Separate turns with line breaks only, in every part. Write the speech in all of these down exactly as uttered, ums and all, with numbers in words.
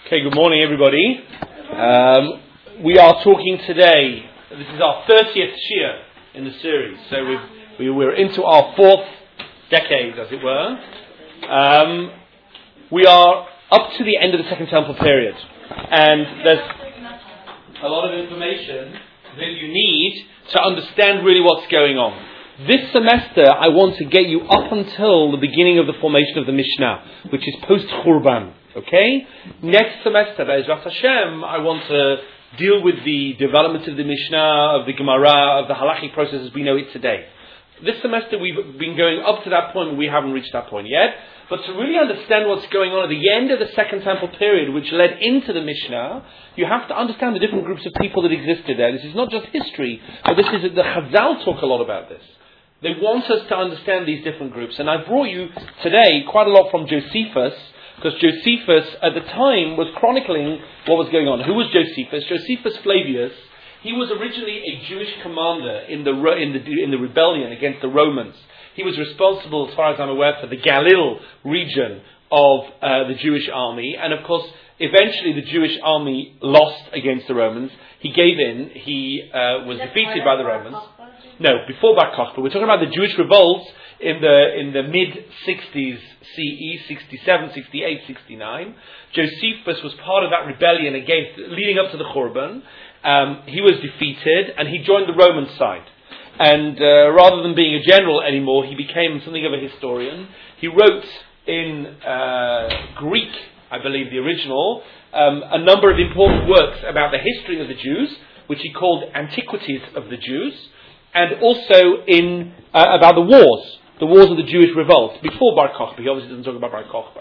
Okay, good morning everybody. Um, we are talking today, this is our thirtieth Shia in the series, so we've, we, we're into our fourth decade, as it were. Um, we are up to the end of the Second Temple period, and there's a lot of information that you need to understand really what's going on. This semester, I want to get you up until the beginning of the formation of the Mishnah, which is post-Churban. Okay? Next semester, Be'ezrat Hashem, I want to deal with the development of the Mishnah, of the Gemara, of the halachic process as we know it today. This semester we've been going up to that point, but we haven't reached that point yet. But to really understand what's going on at the end of the Second Temple period, which led into the Mishnah, you have to understand the different groups of people that existed there. This is not just history, but this is, the Chazal talk a lot about this. They want us to understand these different groups. And I brought you today quite a lot from Josephus, because Josephus at the time was chronicling what was going on. Who was Josephus? Josephus Flavius. He was originally a Jewish commander in the in the in the rebellion against the Romans. He was responsible, as far as I'm aware, for the Galil region of uh, the Jewish army, and of course, eventually the Jewish army lost against the Romans. He gave in. He uh, was defeated by the Romans. No, before Bar Kokhba. We're talking about the Jewish revolts in the in the mid-sixties C E, sixty-seven, sixty-eight, sixty-nine. Josephus was part of that rebellion against, leading up to the Churban. Um, he was defeated and he joined the Roman side. And uh, rather than being a general anymore, he became something of a historian. He wrote in uh, Greek, I believe the original, um, a number of important works about the history of the Jews, which he called Antiquities of the Jews, and also in uh, about the wars, the wars of the Jewish revolt, before Bar Kokhba. He obviously doesn't talk about Bar Kokhba.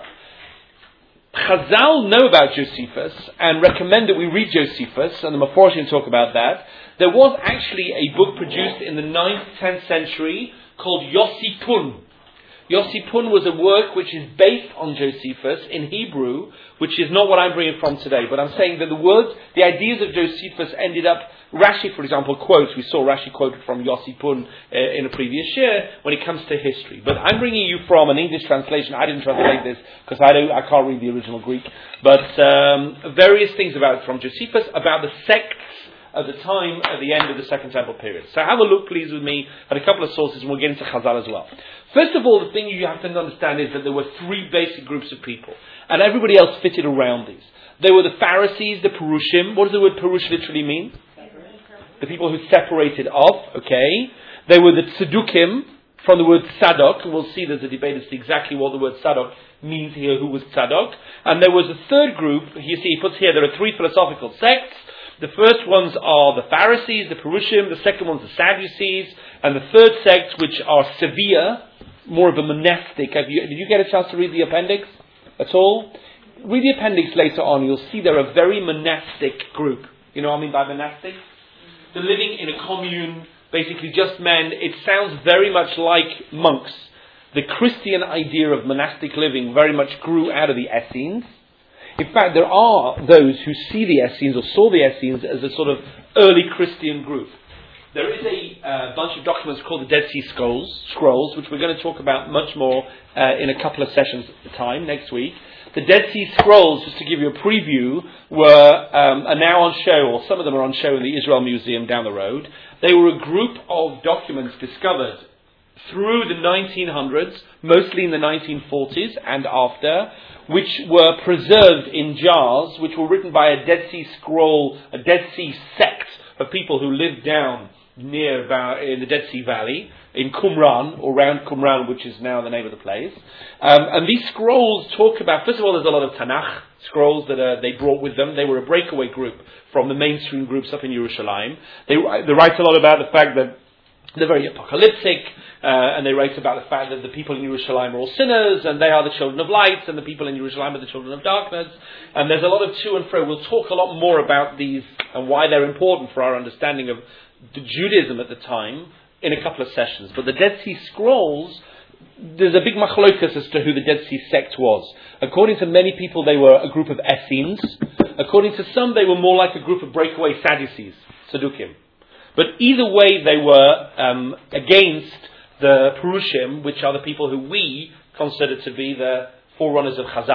Chazal know about Josephus and recommend that we read Josephus, and the Meforshim talk about that. There was actually a book produced in the ninth, tenth century called Yossi Pun. Yossi Pun was a work which is based on Josephus in Hebrew, which is not what I'm bringing from today, but I'm saying that the words, the ideas of Josephus ended up, Rashi, for example, quotes, we saw Rashi quoted from Yossi Pun uh, in a previous year when it comes to history. But I'm bringing you from an English translation. I didn't translate this because I don't, I can't read the original Greek. But um, various things about from Josephus, about the sects at the time, at the end of the Second Temple period. So have a look, please, with me at a couple of sources, and we'll get into Chazal as well. First of all, the thing you have to understand is that there were three basic groups of people, and everybody else fitted around these. There were the Pharisees, the Perushim. What does the word Perush literally mean? The people who separated off, okay. They were the Tzedukim, from the word Tzadok, and we'll see there's a debate as to exactly what the word Tzadok means here, who was Tzadok. And there was a third group, you see, he puts here, there are three philosophical sects. The first ones are the Pharisees, the Perushim, the second one's the Sadducees, and the third sect, which are severe, more of a monastic. Have you, did you get a chance to read the appendix at all? Read the appendix later on, you'll see they're a very monastic group. You know what I mean by monastic? They're living in a commune, basically just men. It sounds very much like monks. The Christian idea of monastic living very much grew out of the Essenes. In fact, there are those who see the Essenes or saw the Essenes as a sort of early Christian group. There is a uh, bunch of documents called the Dead Sea Scrolls, scrolls, which we're going to talk about much more uh, in a couple of sessions at a time next week. The Dead Sea Scrolls, just to give you a preview, were um, are now on show, or some of them are on show in the Israel Museum down the road. They were a group of documents discovered through the nineteen hundreds, mostly in the nineteen forties and after, which were preserved in jars, which were written by a Dead Sea Scroll, a Dead Sea sect of people who lived down near about in the Dead Sea Valley, in Qumran, or around Qumran, which is now the name of the place. Um, and these scrolls talk about, first of all, there's a lot of Tanakh scrolls that uh, they brought with them. They were a breakaway group from the mainstream groups up in Yerushalayim. They, they write a lot about the fact that they're very apocalyptic, uh, and they write about the fact that the people in Yerushalayim are all sinners, and they are the children of light, and the people in Yerushalayim are the children of darkness. And there's a lot of to and fro. We'll talk a lot more about these and why they're important for our understanding of the Judaism at the time in a couple of sessions. But the Dead Sea Scrolls, there's a big machlokas as to who the Dead Sea sect was. According to many people, they were a group of Essenes. According to some, they were more like a group of breakaway Sadducees, Sadukim. But either way, they were um, against the Perushim, which are the people who we consider to be the forerunners of Chazal.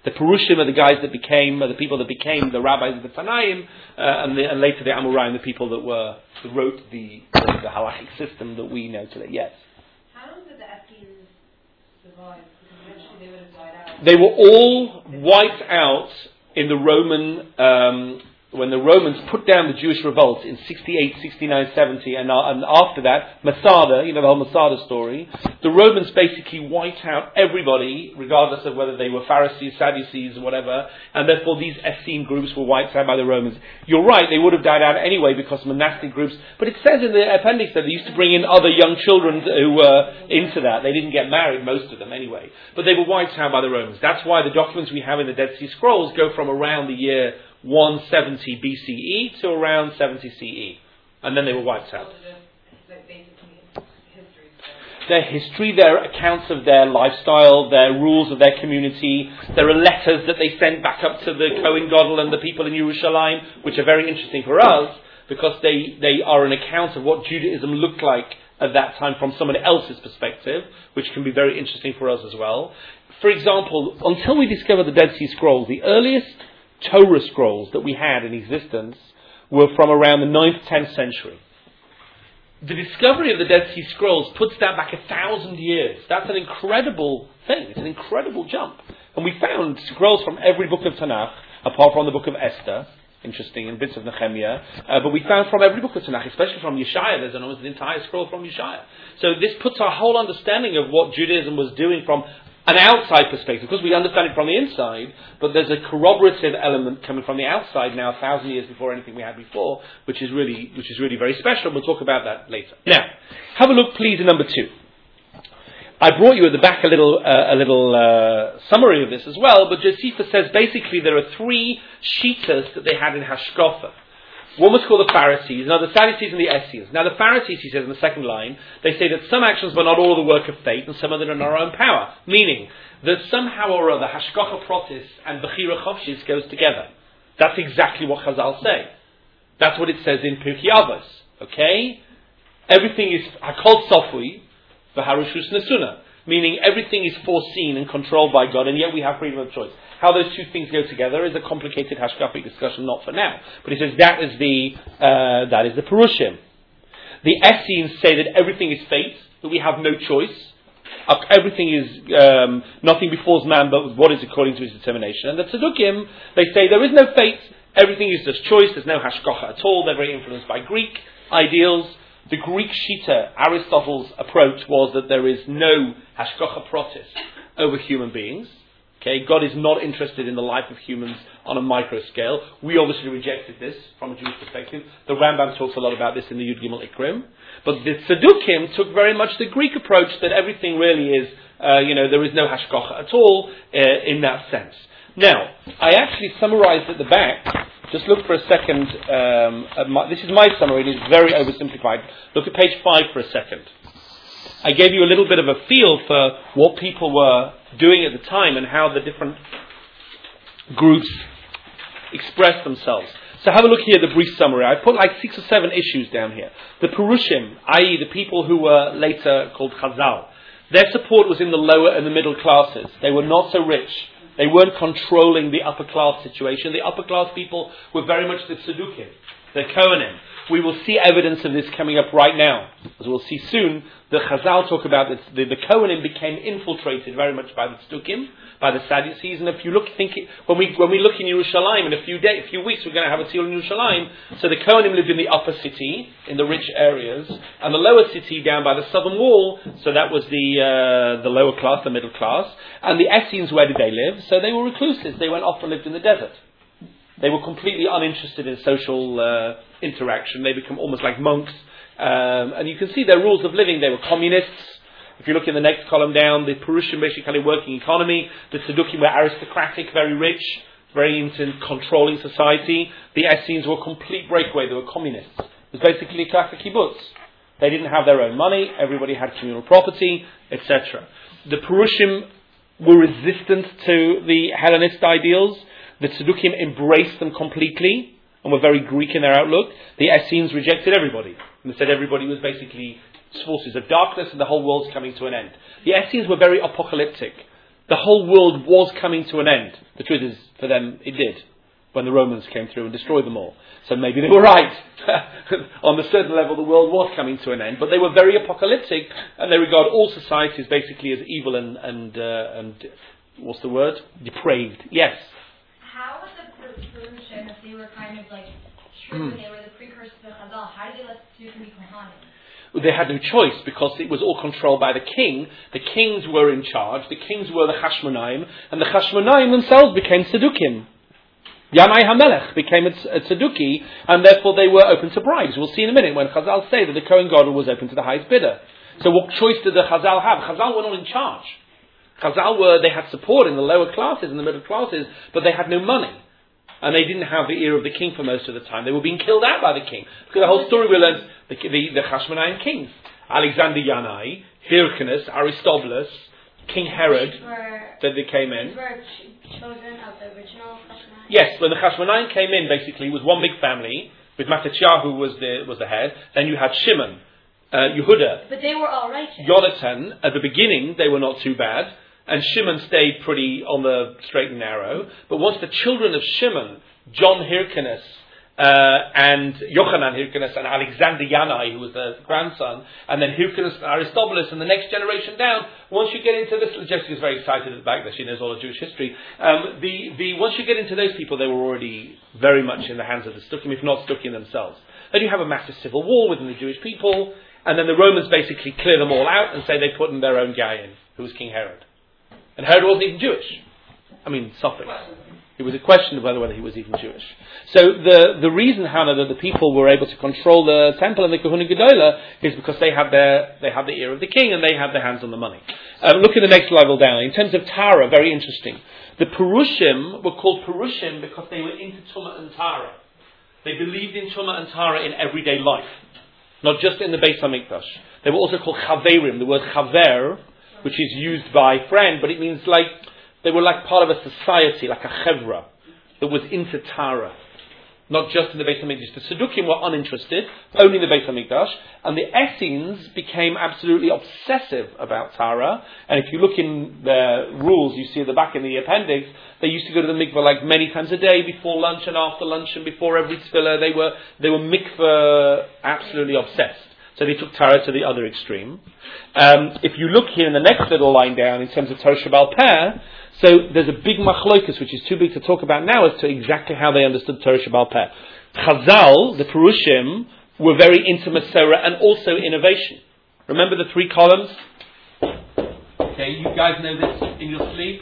The Perushim are the guys that became, are the people that became the rabbis of the Tanaim, uh, and, the, and later the Amoraim, the people that were that wrote the, the, the halachic system that we know today. Yes?
How long did the Essenes survive? Because eventually they would have died out.
They were all wiped out in the Roman, um, when the Romans put down the Jewish revolt in sixty-eight, sixty-nine, seventy, and, uh, and after that, Masada, you know the whole Masada story, the Romans basically wiped out everybody, regardless of whether they were Pharisees, Sadducees, or whatever, and therefore these Essene groups were wiped out by the Romans. You're right, they would have died out anyway because monastic groups, but it says in the appendix that they used to bring in other young children who were into that. They didn't get married, most of them anyway, but they were wiped out by the Romans. That's why the documents we have in the Dead Sea Scrolls go from around the year one seventy B C E to around seventy C E. And then they were wiped out. Their history, their accounts of their lifestyle, their rules of their community. There are letters that they sent back up to the Kohen Gadol and the people in Yerushalayim, which are very interesting for us, because they, they are an account of what Judaism looked like at that time from someone else's perspective, which can be very interesting for us as well. For example, until we discover the Dead Sea Scrolls, the earliest Torah scrolls that we had in existence were from around the ninth, tenth century. The discovery of the Dead Sea Scrolls puts that back a thousand years. That's an incredible thing. It's an incredible jump. And we found scrolls from every book of Tanakh, apart from the book of Esther, interesting, and bits of Nehemiah, uh, but we found from every book of Tanakh, especially from Yeshaya. There's almost an entire scroll from Yeshaya. So this puts our whole understanding of what Judaism was doing from an outside perspective, because we understand it from the inside, but there's a corroborative element coming from the outside now, a thousand years before anything we had before, which is really, which is really very special. We'll talk about that later. Now, have a look, please, at number two. I brought you at the back a little, uh, a little uh, summary of this as well. But Josephus says basically there are three shitas that they had in Hashkafa. One was called the Pharisees, now the Sadducees and the Essenes. Now the Pharisees, he says in the second line, they say that some actions were not all the work of fate, and some of them are in our own power. Meaning that somehow or other, Hashgacha Protis and Bechira Chofshis goes together. That's exactly what Chazal say. That's what it says in Pirkei Avos. Okay? Everything is Hakol Sofui, V'Harushus Nesuna. Meaning everything is foreseen and controlled by God, and yet we have freedom of choice. How those two things go together is a complicated hashkafic discussion, not for now. But he says that is the uh, that is the Perushim. The Essenes say that everything is fate, that we have no choice. Uh, everything is um, nothing befalls man, but what is according to his determination. And the Tzaddukim, they say there is no fate. Everything is just choice. There's no hashkacha at all. They're very influenced by Greek ideals. The Greek Shita, Aristotle's approach was that there is no hashkacha protis over human beings. Okay, God is not interested in the life of humans on a micro scale. We obviously rejected this from a Jewish perspective. The Rambam talks a lot about this in the Yud Gimel Ikrim. But the Tzaddukim took very much the Greek approach that everything really is, uh, you know, there is no hashkacha at all uh, in that sense. Now, I actually summarized at the back. Just look for a second. Um, at my, this is my summary. It is very oversimplified. Look at page five for a second. I gave you a little bit of a feel for what people were doing at the time and how the different groups expressed themselves. So have a look here at the brief summary. I put like six or seven issues down here. The Perushim, that is the people who were later called Chazal, their support was in the lower and the middle classes. They were not so rich. They weren't controlling the upper class situation. The upper class people were very much the Tzaddukim, the Kohanim. We will see evidence of this coming up right now. As we'll see soon, the Chazal talk about this. The, the Kohanim became infiltrated very much by the Tzaddukim, by the Sadducees. And if you look, think it, when we when we look in Yerushalayim in a few days, a few weeks, we're going to have a tzil in Yerushalayim. So the Kohanim lived in the upper city, in the rich areas, and the lower city down by the southern wall. So that was the uh, the lower class, the middle class. And the Essenes, where did they live? So they were recluses. They went off and lived in the desert. They were completely uninterested in social uh, interaction. They become almost like monks. Um, and you can see their rules of living. They were communists. If you look in the next column down, the Perushim basically had a working economy. The Tzaddukim were aristocratic, very rich, very into controlling society. The Essenes were a complete breakaway. They were communists. It was basically a classic kibbutz. They didn't have their own money. Everybody had communal property, et cetera. The Perushim were resistant to the Hellenist ideals. The Tzaddukim embraced them completely and were very Greek in their outlook. The Essenes rejected everybody. And they said everybody was basically forces of darkness and the whole world's coming to an end. The Essenes were very apocalyptic. The whole world was coming to an end. The truth is, for them, it did, when the Romans came through and destroyed them all. So maybe they were right. On a certain level, the world was coming to an end, but they were very apocalyptic, and they regard all societies basically as evil and, and, uh, and what's the word? Depraved. Yes?
How was the Perusian, if they were kind of like true, they were the precursors of Chazal, how did they let the Tzdukim be Kohanim?
They had no choice because it was all controlled by the king. The kings were in charge. The kings were the Chashmonaim, and the Chashmonaim themselves became Tzdukim. Yanai HaMelech became a, a Tzeduki, and therefore they were open to bribes. We'll see in a minute when Chazal say that the Kohen Gadol was open to the highest bidder. So what choice did the Chazal have? Chazal were not in charge. Chazal were, they had support in the lower classes and the middle classes, but they had no money. And they didn't have the ear of the king for most of the time. They were being killed out by the king. Because the whole story we learned, the, the, the Chashmonaim kings. Alexander Yanai, Hyrcanus, Aristobulus, King Herod, that they came in.
These were ch- children of the original Chashmonaim?
Yes, when the Chashmonaim came in, basically, it was one big family, with Mattatyahu was the, was the head. Then you had Shimon, uh, Yehuda.
But they were all righteous.
Jonathan, at the beginning, they were not too bad. And Shimon stayed pretty on the straight and narrow. But once the children of Shimon, John Hyrcanus, uh, and Yochanan Hyrcanus, and Alexander Yanai, who was the grandson, and then Hyrcanus and Aristobulus, and the next generation down, once you get into this, Jessica's very excited at the back there, she knows all of Jewish history. Um, the, the, once you get into those people, they were already very much in the hands of the Stukim, if not Stukim themselves. Then you have a massive civil war within the Jewish people, and then the Romans basically clear them all out and say they put in their own guy in, who was King Herod. And Herod wasn't even Jewish. I mean, suffix. It was a question of whether, whether he was even Jewish. So the, the reason, Hannah, that the people were able to control the temple and the Kahuna Gedola is because they had their they had the ear of the king and they had their hands on the money. Um, look at the next level down. In terms of Tara, very interesting. The Perushim were called Perushim because they were into Tumah and Tara. They believed in Tumah and Tara in everyday life, not just in the Beis HaMikdash. They were also called Chaverim. The word Chaver, which is used by friend, but it means like, they were like part of a society, like a chevra, that was into Tara. Not just in the Beis HaMikdash. The Tzdukim were uninterested, only in the Beis HaMikdash, and the Essenes became absolutely obsessive about Tara, and if you look in the rules, you see at the back in the appendix, they used to go to the mikveh like many times a day, before lunch and after lunch, and before every tefillah, they were, they were mikveh absolutely obsessed. So they took Tara to the other extreme. Um, if you look here in the next little line down in terms of Torah Sheba'al Peh, so there's a big machlokus which is too big to talk about now as to exactly how they understood Torah Sheba'al Peh. Chazal, the Perushim, were very into Masorah and also innovation. Remember the three columns? Okay, you guys know this in your sleep?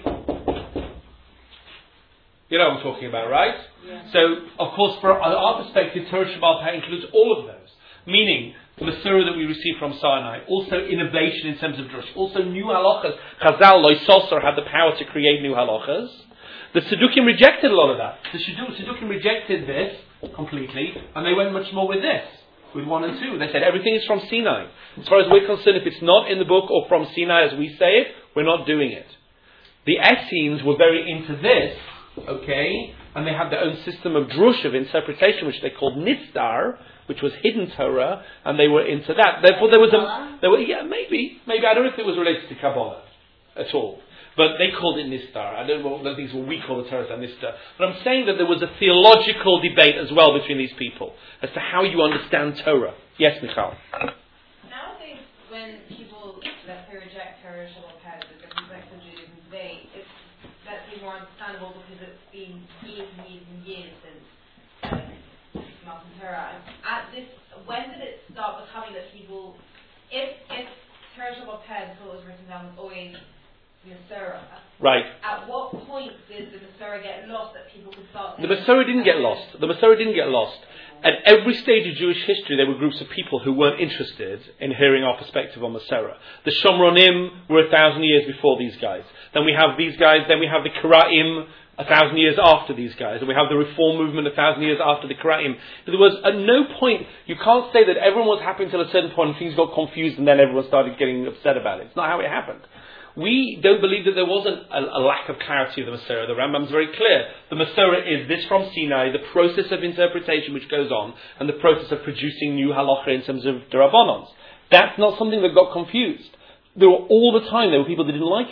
You know what I'm talking about, right? Yeah. So, of course, from our perspective, Torah Sheba'al Peh includes all of those. Meaning, the Masorah that we receive from Sinai, also innovation in terms of drush, also new halachas. Chazal, Loisosar, had the power to create new halachas. The Tzdukim rejected a lot of that. The Tzdukim rejected this completely, and they went much more with this, with one and two. They said everything is from Sinai. As far as we're concerned, if it's not in the book or from Sinai as we say it, we're not doing it. The Essenes were very into this, okay, and they had their own system of drush, of interpretation, which they called Nistar, which was hidden Torah, and they were into that. Therefore, there was a, there were, yeah, maybe, maybe, I don't know if it was related to Kabbalah at all, but they called it Nistar. I don't know, I don't think it's what we call the Torah Nistar. But I'm saying that there was a theological debate as well between these people as to how you understand Torah. Yes, Michal?
Nowadays, when people, let's say, reject Torah Sheba'al Peh, the different sects of Judaism today, it's let's say more understandable because it's been years and years and years since um, Matan Torah. At this, when did it start becoming that people, if if Torah Sheba'al Peh until it was written down was always Masorah,
right?
At what point did the Masorah get lost that people could start?
The Masorah didn't get lost. The Masorah didn't get lost. At every stage of Jewish history, there were groups of people who weren't interested in hearing our perspective on Masorah. The Shomronim were a thousand years before these guys. Then we have these guys. Then we have the Karaim a thousand years after these guys. And we have the Reform movement a thousand years after the Karaim. But there was at no point, you can't say that everyone was happy until a certain point and things got confused and then everyone started getting upset about it. It's not how it happened. We don't believe that there wasn't a, a lack of clarity of the Masorah. The Rambam's very clear. The Masorah is this from Sinai, the process of interpretation which goes on, and the process of producing new halacha in terms of D'Rabbanans. That's not something that got confused. There were all the time, there were people that didn't like it.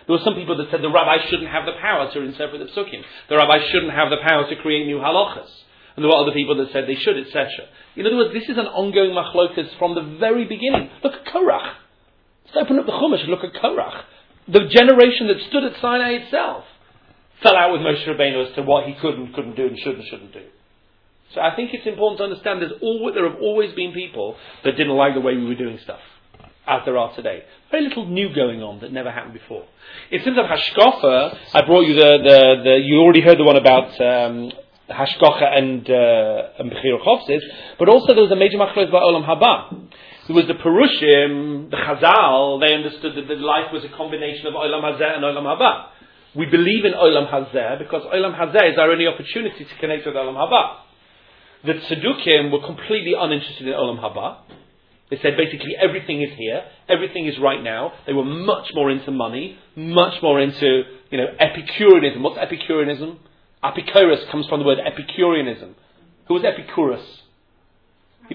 There were some people that said the rabbis shouldn't have the power to interpret the psukim. The rabbis shouldn't have the power to create new halachas. And there were other people that said they should, et cetera. In other words, this is an ongoing machlokas from the very beginning. Look at Korach. Let's open up the Chumash and look at Korach. The generation that stood at Sinai itself fell out with Moshe Rabbeinu as to what he could and couldn't do and should and shouldn't do. So I think it's important to understand there's always, there have always been people that didn't like the way we were doing stuff, as there are today. Very little new going on that never happened before. In terms of Hashkafa, I brought you the, the, the you already heard the one about um, Hashkafa and uh, and Bechir Chovsis, but also there was a major machlokes about Olam Haba. There was the Perushim, the Chazal, they understood that the life was a combination of Olam Hazeh and Olam Haba. We believe in Olam Hazeh because Olam Hazeh is our only opportunity to connect with Olam Haba. The Tzedukim were completely uninterested in Olam Haba. They said basically everything is here, everything is right now. They were much more into money, much more into, you know, Epicureanism. What's Epicureanism? Epicurus comes from the word Epicureanism. Who was Epicurus? He,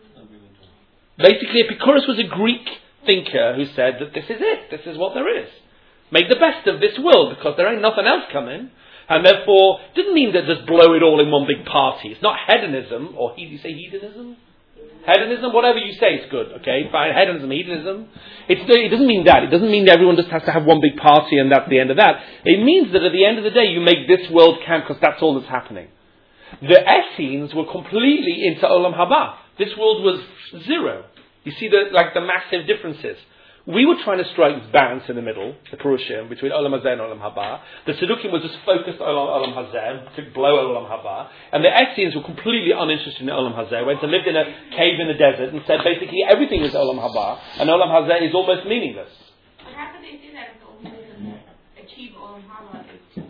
basically, Epicurus was a Greek thinker who said that this is it, this is what there is. Make the best of this world because there ain't nothing else coming. And therefore, didn't mean that just blow it all in one big party. It's not hedonism, or he, you say hedonism? Hedonism, whatever you say is good, okay? Fine, hedonism, hedonism. It's, it doesn't mean that. It doesn't mean that everyone just has to have one big party and that's the end of that. It means that at the end of the day, you make this world count because that's all that's happening. The Essenes were completely into Olam Haba. This world was zero. You see the, like the massive differences. We were trying to strike this balance in the middle, the Perushim, between Olam Hazeh and Olam Haba. The Tzedukim was just focused on Olam Hazeh, to blow Olam Haba. And the Essenes were completely uninterested in Olam Hazeh, went and lived in a cave in the desert and said basically everything is Olam Haba, and Olam Hazeh is almost meaningless.
But how could they do that if the only way to achieve Olam Haba is...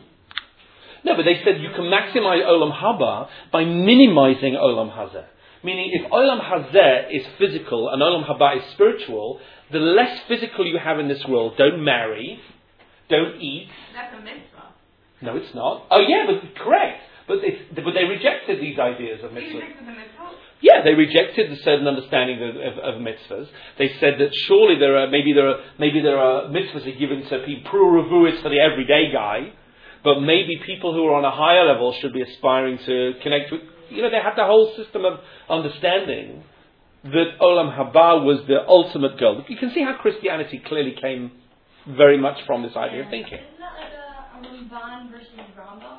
No, but they said you can maximize Olam Haba by minimizing Olam Hazeh. Meaning, if Olam Hazeh is physical and Olam Haba is spiritual, the less physical you have in this world, don't marry, don't eat.
That's a mitzvah.
No, it's not. Oh, yeah, but correct. But it's, but they rejected these ideas of
You
mitzvah.
rejected the mitzvah?
Yeah, they rejected the certain understanding of, of, of mitzvahs. They said that surely there are maybe there are maybe there are mitzvahs are given to people. Pruruvuis for the everyday guy, but maybe people who are on a higher level should be aspiring to connect with. You know, they had the whole system of understanding that Olam Haba was the ultimate goal. You can see how Christianity clearly came very much from this idea of thinking.
Isn't that like a, a Ramban versus Rambam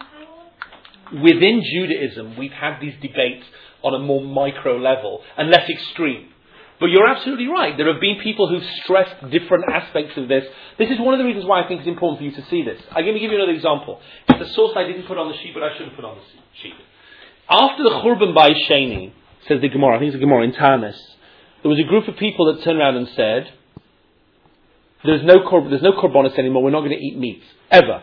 kind of?
Within Judaism, we've had these debates on a more micro level and less extreme. But you're absolutely right. There have been people who've stressed different aspects of this. This is one of the reasons why I think it's important for you to see this. I'm going to give you another example. It's a source I didn't put on the sheet, but I should have put on the sheet. After the Churban Bayis Sheni, says the Gemara, I think it's the Gemara in Tanis, there was a group of people that turned around and said, there's no kor- there's no korbanos anymore, we're not going to eat meat. Ever.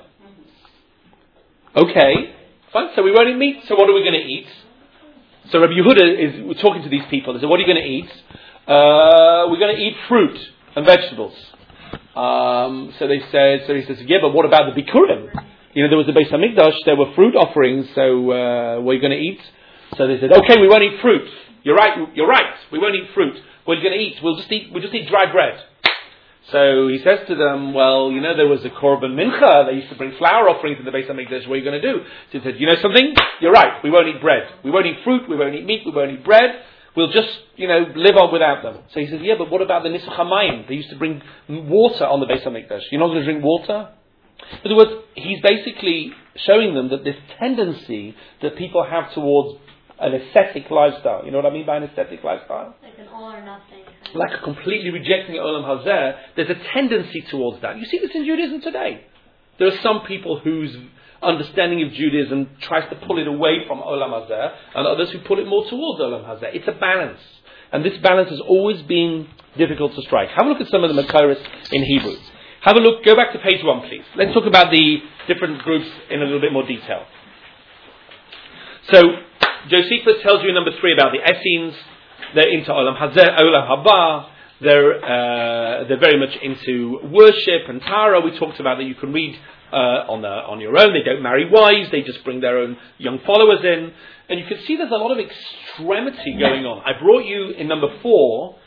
Okay, fine, so we won't eat meat, so what are we going to eat? So Rabbi Yehuda is we're talking to these people, they said, what are you going to eat? Uh, we're going to eat fruit and vegetables. Um, so they said, so he says, yeah, but what about the Bikurim? You know, there was the Beis Hamikdash, there were fruit offerings, so uh, what are you going to eat? So they said, okay, we won't eat fruit. You're right, you're right, we won't eat fruit. What are you going to eat? We'll just eat, we'll just eat dry bread. So he says to them, well, you know, there was a Korban Mincha, they used to bring flour offerings to the Beis Hamikdash, what are you going to do? So he said, you know something? You're right, we won't eat bread. We won't eat fruit, we won't eat meat, we won't eat bread. We'll just, you know, live on without them. So he says, yeah, but what about the Nisuch HaMayim? They used to bring water on the Beis Hamikdash. You're not going to drink water? In other words, he's basically showing them that this tendency that people have towards an ascetic lifestyle, you know what I mean by an ascetic lifestyle?
Like an all or nothing.
Like a completely rejecting Olam Hazeh, there's a tendency towards that. You see this in Judaism today. There are some people whose understanding of Judaism tries to pull it away from Olam Hazeh, and others who pull it more towards Olam Hazeh. It's a balance. And this balance has always been difficult to strike. Have a look at some of the Makoros in Hebrew. Have a look, go back to page one, please. Let's talk about the different groups in a little bit more detail. So, Josephus tells you in number three about the Essenes. They're into Olam Hazeh, Olam Haba. They're, uh, they're very much into worship and Tara. We talked about that you can read uh, on, the, on your own. They don't marry wives. They just bring their own young followers in. And you can see there's a lot of extremity going on. I brought you in number four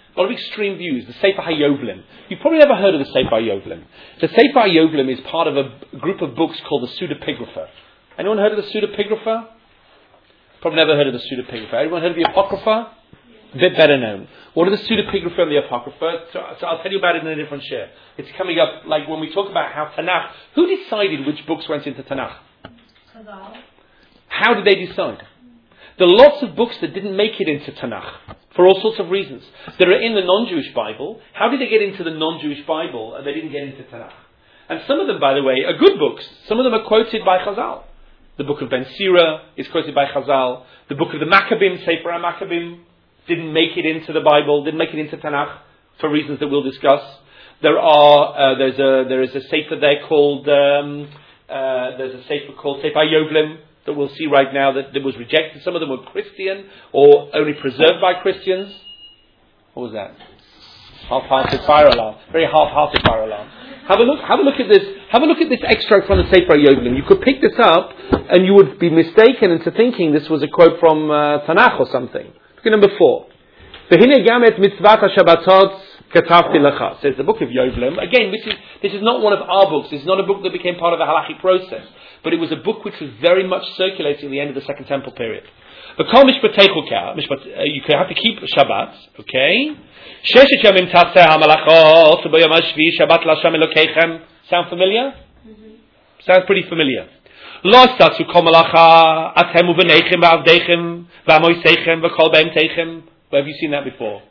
A lot of extreme views. The Sefer HaYovlim. You've probably never heard of the Sefer HaYovlim. The Sefer HaYovlim is part of a group of books called the Pseudepigrapha. Anyone heard of the Pseudepigrapha? Probably never heard of the Pseudepigrapha. Anyone heard of the Apocrypha? A bit better known. What are the Pseudepigrapha and the Apocrypha? So, so I'll tell you about it in a different share. It's coming up, like when we talk about how Tanakh, who decided which books went into Tanakh?
Chazal.
How did they decide? There are lots of books that didn't make it into Tanakh for all sorts of reasons. That are in the non-Jewish Bible. How did they get into the non-Jewish Bible and they didn't get into Tanakh? And some of them, by the way, are good books. Some of them are quoted by Chazal. The book of Ben Sira is quoted by Chazal. The book of the Maccabim, Sefer HaMaccabim, didn't make it into the Bible, didn't make it into Tanakh for reasons that we'll discuss. There are uh, there's a there is a Sefer there called um, uh, there's a Sefer called Sefer HaYovlim that we'll see right now that, that was rejected. Some of them were Christian or only preserved by Christians. What was that? Half-hearted fire alarm. Very half-hearted fire alarm. Have a look. Have a look at this. Have a look at this extract from the Sefer HaYovlim. You could pick this up, and you would be mistaken into thinking this was a quote from uh, Tanakh or something. Look at number four. V'hine gam et mitzvat ha-Shabbatot katavti lecha. Says the book of Yovlim. Again, this is this is not one of our books. This is not a book that became part of the halachic process, but it was a book which was very much circulating at the end of the Second Temple period. V'kol mishpatechuka, mishpat, uh, you have to keep Shabbat, okay? Sheshet yamim taseh ha-malachot u'bayom hashvi Shabbat l'Hashem Elokeichem. Sound familiar? Mm-hmm. Sounds pretty familiar. Lo stasu kol malacha atem u'v'neichem v'avdeichem v'amoiseichem v'kol be'emteichem. Where have you seen that before?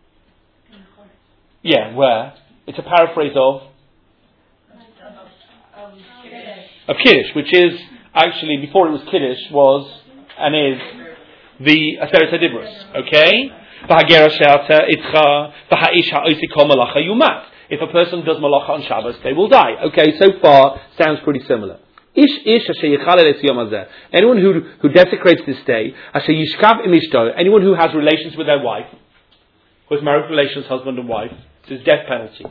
Yeah, where? It's a paraphrase of of Kiddush, which is actually before it was Kiddush was and is the Aseret HaDibros. Okay? If a person does malacha on Shabbos, they will die. Okay, so far sounds pretty similar. Ish ish anyone who who desecrates this day, anyone who has relations with their wife, who has married relations, husband and wife, it's death penalty.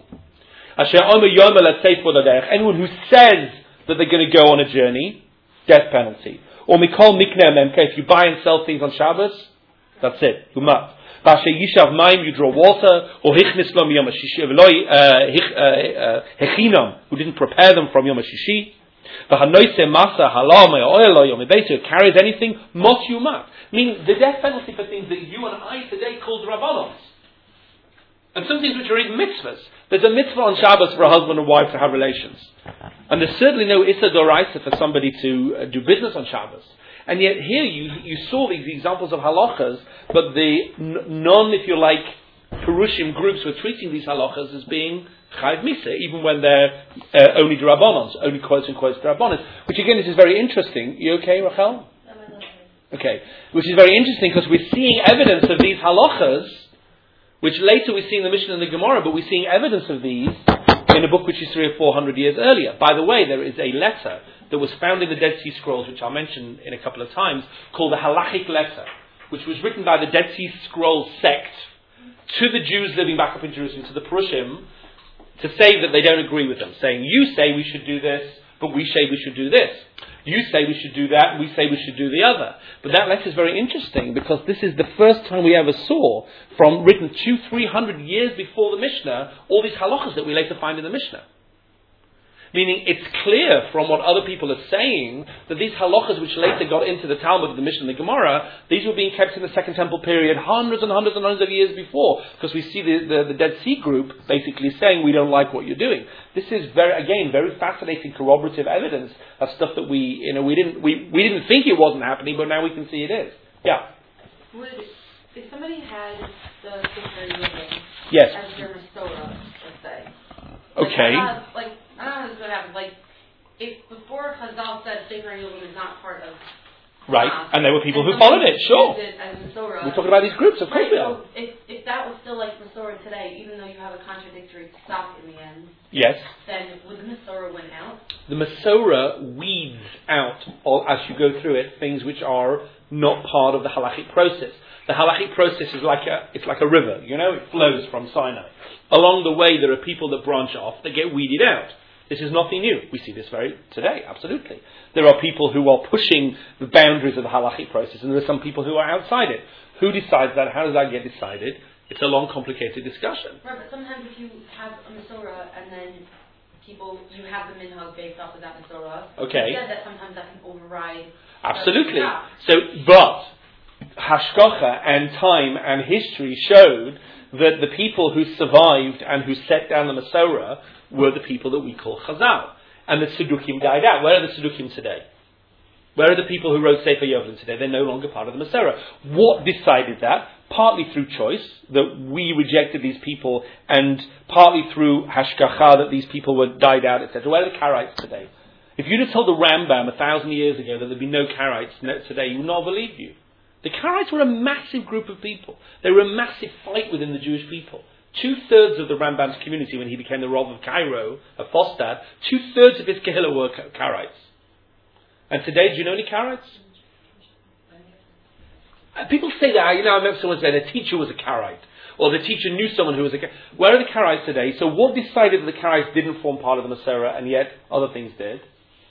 Anyone who says that they're going to go on a journey, death penalty. Or mikol mikne memke, if you buy and sell things on Shabbos, that's it. Humat. Bashe yishav mayim, you draw water, or hichnis lo miyom hashishi, v'loi hechinam, who didn't prepare them from yom hashishi. V'hanoise masa halam oil yom beito, carries anything mot yumat. Meaning the death penalty for things that you and I today call drabanos. And some things which are even mitzvahs. There's a mitzvah on Shabbos for a husband and wife to have relations. And there's certainly no issa doraisa for somebody to uh, do business on Shabbos. And yet here you you saw these examples of halachas, but the n- non, if you like, Perushim groups were treating these halachas as being chayv misa, even when they're uh, only drabanons, only quotes and quotes drabanons. Which again, this is very interesting. You okay, Rachel? Okay. Which is very interesting because we're seeing evidence of these halachas, which later we see in the Mishnah and the Gemara, but we're seeing evidence of these in a book which is three or four hundred years earlier. By the way, there is a letter that was found in the Dead Sea Scrolls, which I'll mention in a couple of times, called the Halachic Letter, which was written by the Dead Sea Scrolls sect to the Jews living back up in Jerusalem, to the Perushim, to say that they don't agree with them, saying, you say we should do this, but we say we should do this. You say we should do that, we say we should do the other. But that letter is very interesting because this is the first time we ever saw, from written two, three hundred years before the Mishnah, all these halachas that we later find in the Mishnah. Meaning it's clear from what other people are saying that these halachas which later got into the Talmud, the Mishnah and the Gemara, these were being kept in the Second Temple period hundreds and hundreds and hundreds of years before. Because we see the, the, the Dead Sea group basically saying we don't like what you're doing. This is very, again, very fascinating corroborative evidence of stuff that we, you know, we didn't, we, we didn't think it wasn't happening, but now we can see it is. Yeah.
Would, if somebody had the Sefer Yovlim
yes.
as their Masorah, let's say.
Okay.
Like, I don't know, like, I don't know how this would happen. Like, if before Chazal said Sefer Yovlim is not part of
right,
Hamas,
and there were people
and
who followed it, sure.
It as Masorah,
we're talking about these groups, of course
right,
we are.
so if, if that was still like Masorah today, even though you have a contradictory stock in the end,
yes.
then would the Masorah win out?
The Masorah weeds out, all, as you go through it, things which are not part of the halachic process. The halachic process is like a, it's like a river, you know, it flows from Sinai. Along the way there are people that branch off, that get weeded out. This is nothing new. We see this very today, absolutely. There are people who are pushing the boundaries of the halachic process, and there are some people who are outside it. Who decides that? How does that get decided? It's a long, complicated discussion.
Right, but sometimes if you have a Masorah and then people, you have the minhag based off of that Masorah,
Okay.
you said that sometimes that can override.
Absolutely. So, but Hashgacha and time and history showed that the people who survived and who set down the Masorah were the people that we call Chazal. And the Tzdukim died out. Where are the Tzdukim today? Where are the people who wrote Sefer Yovlim today? They're no longer part of the Masorah. What decided that? Partly through choice, that we rejected these people, and partly through Hashgacha, that these people were died out, et cetera. Where are the Karaites today? If you'd have told the Rambam a thousand years ago that there'd be no Karaites today, he would not believe you. The Karaites were a massive group of people. They were a massive fight within the Jewish people. Two-thirds of the Rambam's community, when he became the Rav of Cairo, of Fostad, two-thirds of his Kehillah were Karaites. And today, do you know any Karaites? Uh, people say that, you know, I remember someone saying their teacher was a Karaite, or the teacher knew someone who was a Karaite. Where are the Karaites today? So what decided that the Karaites didn't form part of the Masorah, and yet other things did?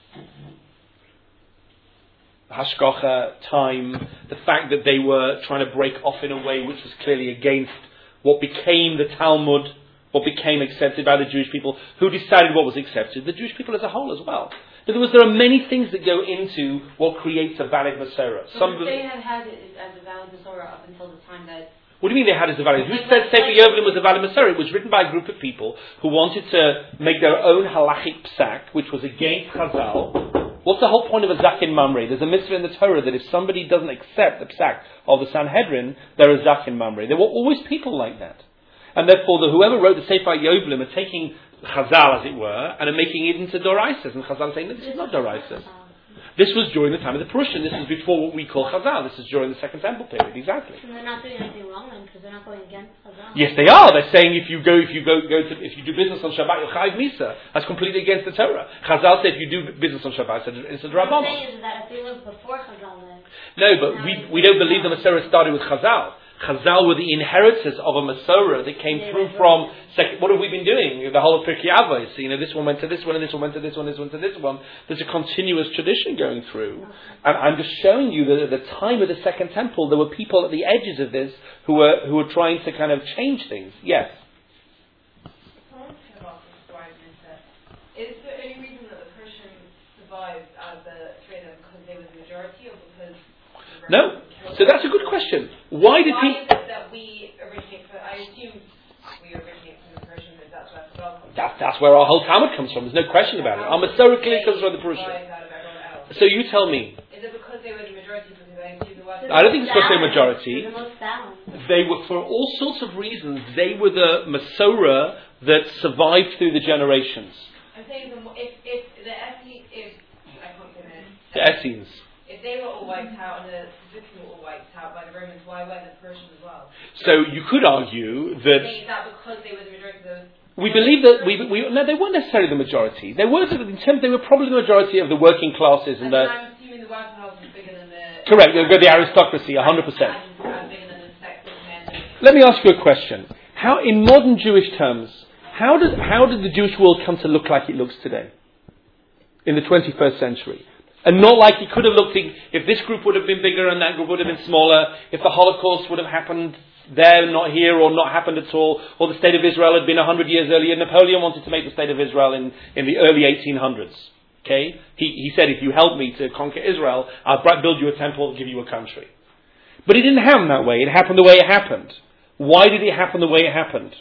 Hashgacha, time, the fact that they were trying to break off in a way which was clearly against what became the Talmud, what became accepted by the Jewish people. Who decided what was accepted? The Jewish people as a whole as well. In other words, there are many things that go into what creates a valid Masorah.
So
Some
they had had it as a valid Masorah up until the time that...
What do you mean they had it as a valid? Who said Sefer Yovlim was a valid Masorah? It was written by a group of people who wanted to make their own halachic psak, which was against Chazal. What's the whole point of a Zakin Mamre? There's a mitzvah in the Torah that if somebody doesn't accept the psak of the Sanhedrin, they're a Zakin Mamre. There were always people like that. And therefore, the, whoever wrote the Sefer Yovlim are taking Chazal, as it were, and are making it into Doraisas. And Chazal are saying, this is not Doraisas. This was during the time of the Prussian. This is before what we call Chazal. This is during the Second Temple period. Exactly.
So they're not doing anything wrong then, because they're not going against Chazal.
Yes, they are. They're saying if you go, if you go, go to, if you do business on Shabbat, you're chayiv misa. That's completely against the Torah. Chazal said if you do business on Shabbat, it's a
What I'm
drabama.
saying is that if they lived before Chazal then...
No, but we we don't believe the Masorah started with Chazal. Chazal were the inheritors of a Masorah that came through from. Sec- what have we been doing? The whole of Pirkei Avos. You know, this one went to this one, and this one went to this one, this one to this one. There's a continuous tradition going through, and I'm just showing you that at the time of the Second Temple, there were people at the edges of this who were who were trying to kind of change things. Yes.
Is there any reason that the Persians survived as a trader because they were the majority, or because?
No. So that's a good question. Why did
Why
he?
is it that we originate? From, I assume we originate from the Persian, but that's where the comes from.
That, that's where our whole Talmud comes from. There's no question about it. Our Masorah clearly comes from the Persian. So you tell me.
Is it because they were the majority? Because I assume the was.
I don't think it's because they're majority.
They're the most balanced.
They were, for all sorts of reasons, they were the Masorah that survived through the generations.
I'm saying the, mo- if if the Essenes, if I can't say it.
The Essenes.
If they were all wiped out and the Tzdukim were all wiped out by the Romans, why weren't the Persians as well?
So you could argue that
Is that because they were the majority of those?
we believe that we, we no, they weren't necessarily the majority. They were in terms they were probably the majority of the working classes and
And
the.
then I'm assuming the working class was bigger than the.
Correct, the, the aristocracy, a hundred percent.
And bigger than the sex of men.
Let me ask you a question. How, in modern Jewish terms, how did how did the Jewish world come to look like it looks today? In the twenty-first century. And not like it could have looked, if this group would have been bigger and that group would have been smaller, if the Holocaust would have happened there, not here, or not happened at all, or the State of Israel had been a hundred years earlier. Napoleon wanted to make the State of Israel in, in the early eighteen hundreds. Okay? He, he said, if you help me to conquer Israel, I'll build you a temple, give you a country. But it didn't happen that way. It happened the way it happened. Why did it happen the way it happened?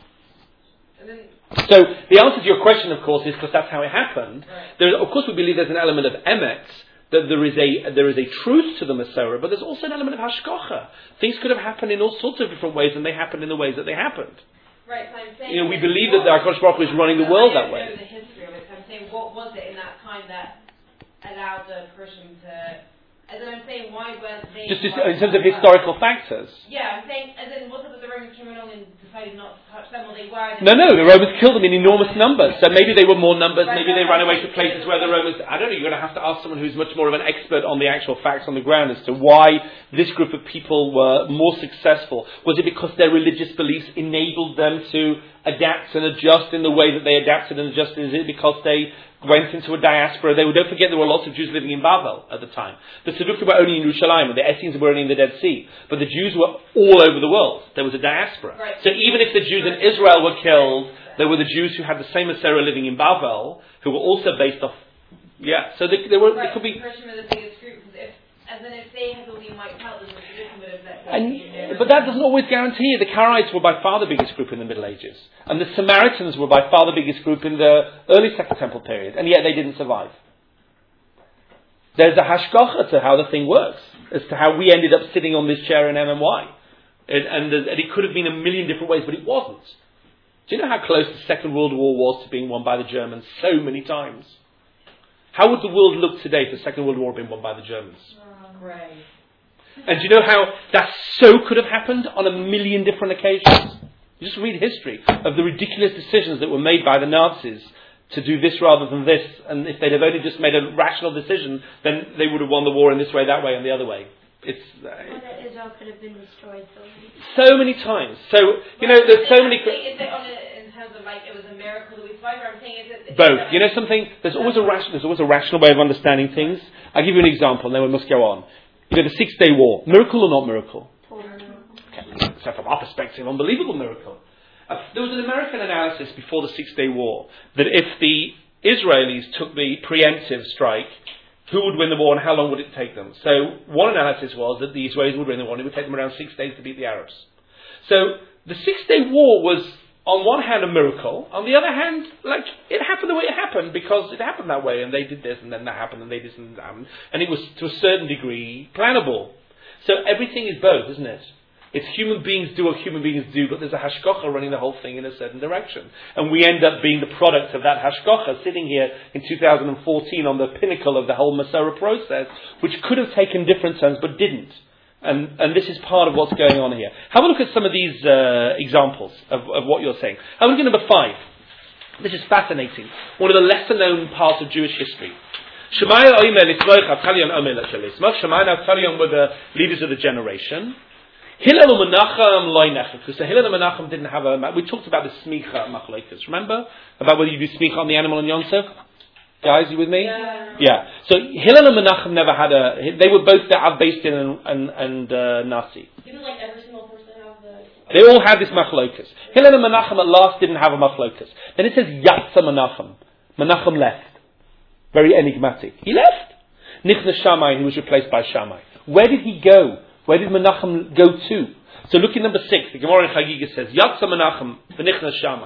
And then,
So the answer to your question, of course, is because that's how it happened.
Right.
There, of course, we believe there's an element of emet, that there is a there is a truth to the Masorah, but there's also an element of hashgacha. Things could have happened in all sorts of different ways, and they happened in the ways that they happened.
right, so I'm saying.
You know, we believe that the HaKadosh Baruch Hu is running the world that
I don't
way.
know the history of it, so I'm saying, what was it in that time that allowed the Persian to. As in, I'm saying, why weren't they.
Just
why
in terms of
weren't they?
historical factors.
Yeah, I'm saying, as in, wasn't it that the Romans came along and decided not to touch them, or they were?
No, no, the Romans killed them in enormous numbers. So maybe they were more numbers, maybe they ran away to places where the Romans... I don't know, you're going to have to ask someone who's much more of an expert on the actual facts on the ground as to why this group of people were more successful. Was it because their religious beliefs enabled them to adapt and adjust in the way that they adapted and adjusted? Is it because they went into a diaspora? They were, don't forget there were lots of Jews living in Babel at the time. The Tzaddukim were only in Yerushalayim, and the Essenes were only in the Dead Sea. But the Jews were all over the world. There was a diaspora.
Right.
So even if the Jews in Israel were killed, there were the Jews who had the same Asera living in Babel, who were also based off. Yeah, so they, they were.
Right.
It could be.
The Persian were the biggest group, because if, and then if they had all been wiped out, then the tradition would have let
And, but that doesn't always guarantee it. The Karaites were by far the biggest group in the Middle Ages. And the Samaritans were by far the biggest group in the early Second Temple period. And yet they didn't survive. There's a hashgacha to how the thing works. As to how we ended up sitting on this chair in M M Y. And, and, and it could have been a million different ways, but it wasn't. Do you know how close the Second World War was to being won by the Germans so many times? How would the world look today if the Second World War had been won by the Germans?
Right.
And do you know how that so could have happened on a million different occasions? You just read history of the ridiculous decisions that were made by the Nazis to do this rather than this, and if they'd have only just made a rational decision, then they would have won the war in this way, that way, and the other way. It's uh,
Or that Israel could have been destroyed so many
so many times. So, you know, there's so many...
Is it on a, in terms of like it was a miracle that we survived? Or I'm saying is it
Both. You know something? There's always a rational. There's always a rational way of understanding things. I'll give you an example, and then we must go on. You know, the Six Day War, miracle or not miracle? Okay. So from our perspective, unbelievable miracle. Uh, there was an American analysis before the Six Day War that if the Israelis took the preemptive strike, who would win the war and how long would it take them? So one analysis was that the Israelis would win the war and it would take them around six days to beat the Arabs. So the Six Day War was, on one hand, a miracle. On the other hand, like, it happened the way it happened because it happened that way, and they did this, and then that happened, and they did this, and that happened. And it was, to a certain degree, plannable. So everything is both, isn't it? It's human beings do what human beings do, but there's a hashgacha running the whole thing in a certain direction. And we end up being the product of that hashgacha, sitting here in two thousand fourteen on the pinnacle of the whole Masorah process, which could have taken different turns, but didn't. And, and this is part of what's going on here. Have a look at some of these uh, examples of, of what you're saying. Have a look at number five. This is fascinating. One of the lesser known parts of Jewish history. Shemaiah Omer Lismoich Avtalion Omer Lismoich. Shemaiah and Avtalion were the leaders of the generation. Hillel and Menachem loynech, because so Hillel and Menachem didn't have a... We talked about the smicha machlokes. Remember? About whether you do smicha on the animal and Yontif? Guys, you with me?
Yeah.
Yeah. So Hillel and Menachem never had a... They were both the Av Beis Din and, and, and uh, Nasi.
Didn't like every single person have the...
They all had this machlokes. Hillel and Menachem at last didn't have a machlokes. Then it says Yatsa Menachem. Menachem left. Very enigmatic. He left. Nichnas Shammai, he was replaced by Shammai. Where did he go? Where did Menachem go to? So look at number six. The Gemara in Chagiga says, Yatsa Menachem, v'nichnas Shammai.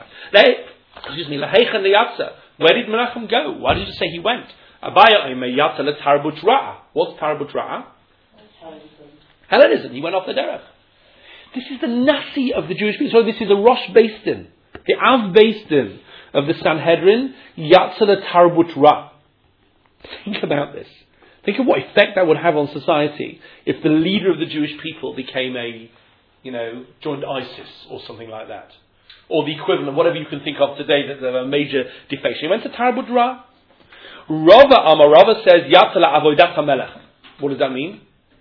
Excuse me, Laheichen Yatsa. Where did Menachem go? Why did you say he went? Abaya Omer Yatsa leTarbut Ra'a. What's Tarbut Ra'a? Hellenism. He went off the derech. This is the Nasi of the Jewish people. So this is a Rosh Beis Din. The Av Beis Din of the Sanhedrin. Yatsa leTarbut Ra'a. Think about this. Think of what effect that would have on society if the leader of the Jewish people became a, you know, joined ISIS or something like that. Or the equivalent, whatever you can think of today, that there are major defection. He went to Tarbut Ra. Rava Amar, Rava says, Yatala Avodat HaMelech. What does that mean?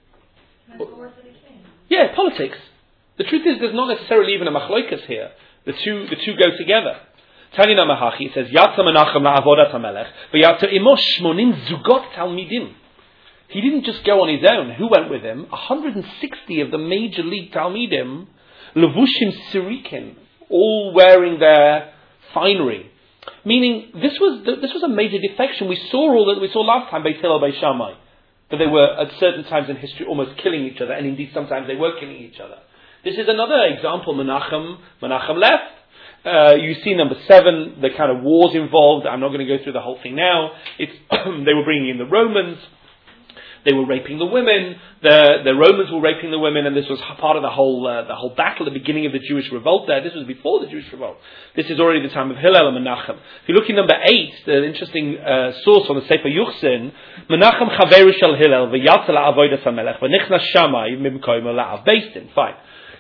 Yeah, politics. The truth is, there's not necessarily even a machloikas here. The two, the two go together. Tanya Mahachi says, Yatsa Menachem la'avodat HaMelech, v'yatsa imo shmonim zugot talmidim. He didn't just go on his own. Who went with him? one hundred sixty of the major league Talmidim, levushim sirikin, all wearing their finery. Meaning, this was this was a major defection. We saw all that we saw last time, Beit Hillel, Beit Shammai, that they were at certain times in history almost killing each other, and indeed sometimes they were killing each other. This is another example. Menachem, Menachem left. Uh, you see number seven, the kind of wars involved. I'm not going to go through the whole thing now. It's they were bringing in the Romans. They were raping the women. The the Romans were raping the women, and this was part of the whole uh, the whole battle, the beginning of the Jewish revolt. There, this was before the Jewish revolt. This is already the time of Hillel and Menachem. If you look in number eight, the interesting uh, source on the Sefer Yuchsin, Menachem chaveru shel Hillel v'yatza la'avodas hamelech v'nichnas Shammai mimkoimo la'av Beis Din. Fine.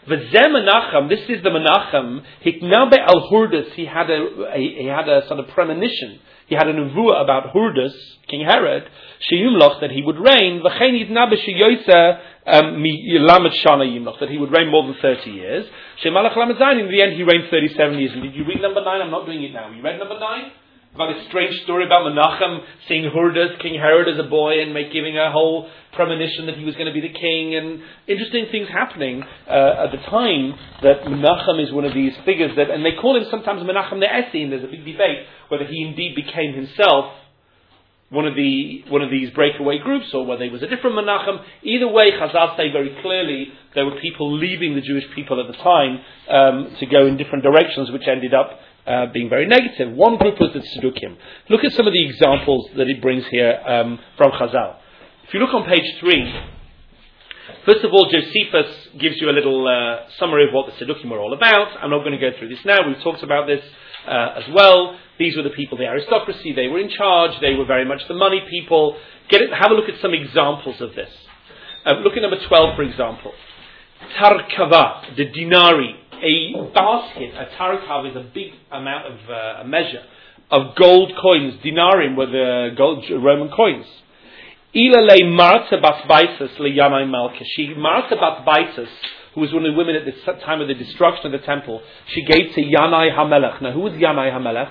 V'zeh Menachem, this is the Menachem, Hiknabe al Hurdus, he had a, a, he had a sort of premonition, he had a nevuah about Hurdus, King Herod, Sheyumloch, that he would reign, V'chein Hiknabe Sheyoyse, mi Lamed Shana Yimloch, that he would reign more than thirty years. Shemalach Lamed Zayin, in the end he reigned thirty-seven years. And did you read number nine? I'm not doing it now. You read number nine? About a strange story about Menachem seeing Hurdus, King Herod as a boy, and make, giving a whole premonition that he was going to be the king, and interesting things happening uh, at the time that Menachem is one of these figures that, and they call him sometimes Menachem the Essi, and there's a big debate whether he indeed became himself one of the one of these breakaway groups, or whether he was a different Menachem. Either way, Chazal say very clearly there were people leaving the Jewish people at the time um, to go in different directions, which ended up Uh, being very negative. One group was the Tzedukim. Look at some of the examples that it brings here um, from Chazal. If you look on page three, first of all, Josephus gives you a little uh, summary of what the Tzedukim were all about. I'm not going to go through this now. We've talked about this uh, as well. These were the people, the aristocracy. They were in charge. They were very much the money people. Get it, have a look at some examples of this. Uh, look at number twelve, for example. Tarkava, the dinari. A basket, a tarkav is a big amount of, uh, a measure of gold coins. Dinarim were the gold Roman coins. Ila le Marta bat Baisus le Yanai Malka. She, Marta bat Baisus, who was one of the women at the time of the destruction of the temple, she gave to Yanai HaMelech. Now, who was Yanai HaMelech?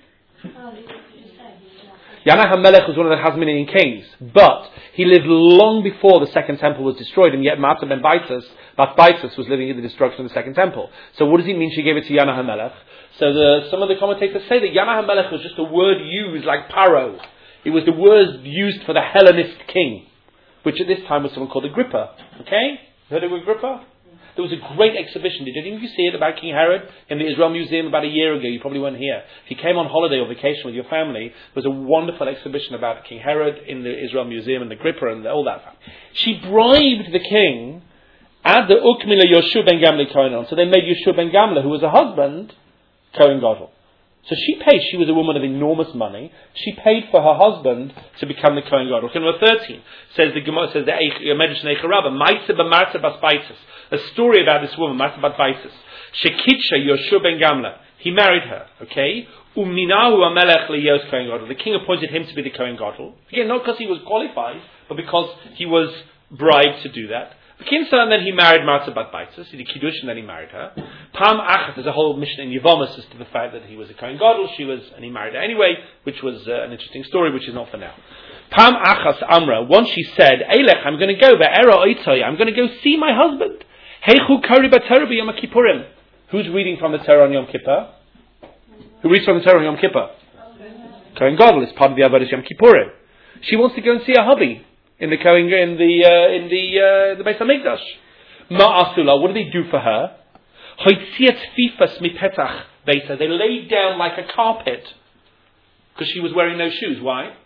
Yanai HaMelech was one of the Hasmonean kings, but he lived long before the second temple was destroyed, and yet Marta ben Baisus, Bat Baisus, was living in the destruction of the second temple. So what does it mean she gave it to Yanai HaMelech? So the, some of the commentators say that Yanai HaMelech was just a word used like Paro. It was the word used for the Hellenist king, which at this time was someone called Agrippa. Okay? Heard of Agrippa? There was a great exhibition. Did any of you see it about King Herod in the Israel Museum about a year ago? You probably weren't here. If you came on holiday or vacation with your family, there was a wonderful exhibition about King Herod in the Israel Museum and Agrippa and all that. She bribed the king at the Ukmila Yeshua ben Gamle Kohen. So they made Yeshua ben Gamle, who was a husband, Kohen Gadol. So she paid, she was a woman of enormous money, she paid for her husband to become the Kohen Gadol. Okay, number thirteen, says the Gemara, says the Medrash Neicha Rabbah, Maisa b'Marta bas Baisus, a story about this woman, Marta bat Baisus. Shekitsha Yeshua ben Gamle, he married her, okay? Uminahu amelech liyos Kohen Gadol, the king appointed him to be the Kohen Gadol. Again, not because he was qualified, but because he was bribed to do that. And then he married Marta bat Baisus. He did Kiddush and then he married her. Pam Achat, there's a whole mission in Yevomus as to the fact that he was a Kohen Gadol, she was, and he married her anyway, which was uh, an interesting story, which is not for now. Pam Achas Amra, once she said, Eilech, I'm going to go, Ve'era Oitoi, I'm going to go see my husband. Heichu Kari B'Torah B'Yom Kippurim. Who's reading from the Torah on Yom Kippur? Who reads from the Torah on Yom Kippur? Kohen Gadol is part of the Avodas Yom Kippurim. She wants to go and see her hubby in the Kohen, in the uh, in the uh, the Beis Hamikdash. Ma'asula, what do they do for her? Hoitziat fifas mipetach beisa. They laid down like a carpet because she was wearing no shoes. Why?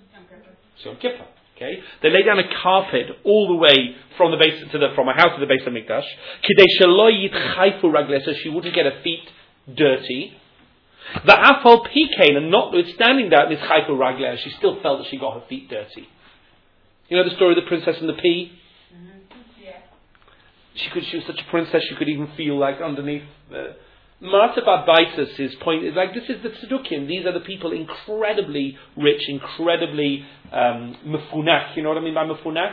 Yom Kippur. Okay, they laid down a carpet all the way from the base to the from her house to the Beis Hamikdash. Kidei shelo yitchayfu ragleh, so she wouldn't get her feet dirty. The afal pikein, and notwithstanding that, nitchayfu ragleh, she still felt that she got her feet dirty. You know the story of the princess and the pea?
Mm-hmm. Yeah.
She could. She was such a princess. She could even feel like underneath. Uh, Marta bat Baisus' point is like, this is the Tzedukim. These are the people incredibly rich, incredibly um, mefunak. You know what I mean by mefunak?